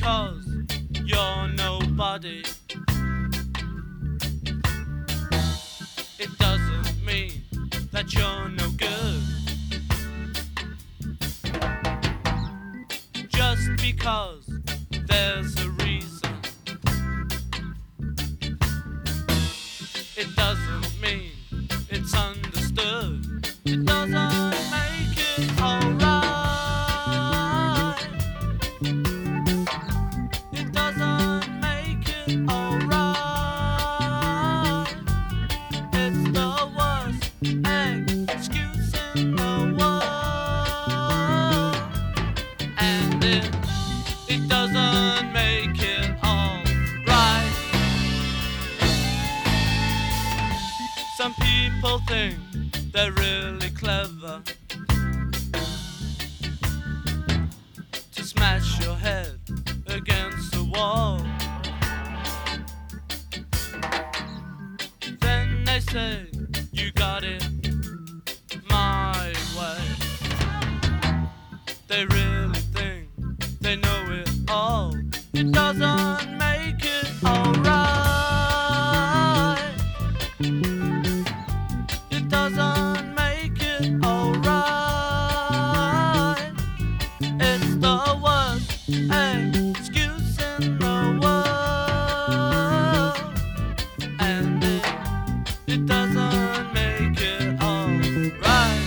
because you're nobody, it doesn't mean that you're no good. Just because there's a reason, it doesn't mean it's understood. It doesn't make it alright. It doesn't make it alright. It's the worst excuse in the world, and it doesn't make it alright. Some people think they're really clever to smash your head against the wall. Then they say you got it my way. They really think they know it all. It doesn't make it alright. It doesn't make it alright. It's the worst excuse in the world, and it doesn't make it alright.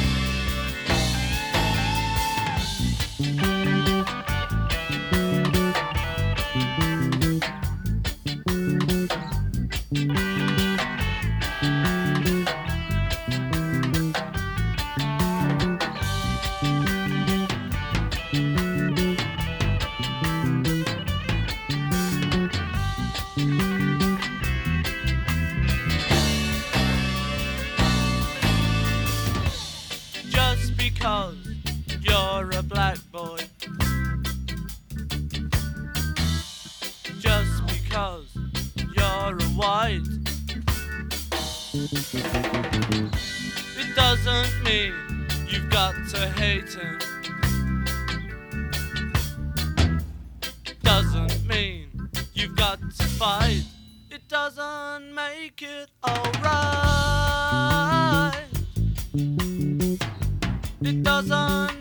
Just because you're a black boy, just because you're a white, it doesn't mean you've got to hate him. Doesn't mean you've got to fight. It doesn't make it alright. It doesn't